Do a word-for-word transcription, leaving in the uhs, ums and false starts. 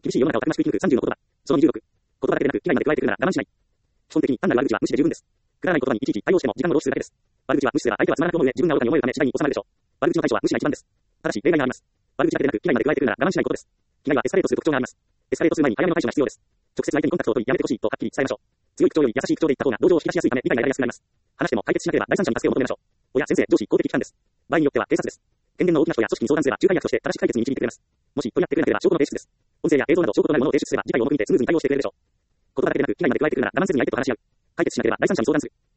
厳しい世の中をたくましく生き抜くさんじゅうの言葉。そのにじゅうろく。言葉だけでなく、機内まで加えてくるなら我慢しない。基本的に単なる悪口は無視で十分です。くだらない言葉にいちいち対応しても時間の浪費するだけです。悪口は無視すれば相手はつまらなく思う上自分が愚かに思えるため次第に収まるでしょう。悪口の対処は無視が一番です。ただし例外があります。悪口だけでなく機内まで加えてくるなら我慢しないことです。機内はエスカレートする特徴があります。エスカレートする前に早めの対処が必要です。直接相手にコンタクトを取りやめてほしいとはっきり伝えましょう。強い口調より優しい口調で言った方が同情を引き出しやすいため理解がやりやすくなります。話しても解決しなければ第三者に助けを求めましょう。親、先生、上司、公的機関です。場合によっては警察です。権限の大きな人や組織に相談すれば仲介役として正しく解決に導いてくれます。もし取り合ってくれなければ証拠の提出です。音声や映像など証拠となるものを提出すれば事態を重く見てスムーズに対応してくれるでしょう。言葉だけでなく機内まで加えてくるなら我慢せずに相手と話し合う。解決しなければ第三者に相談する。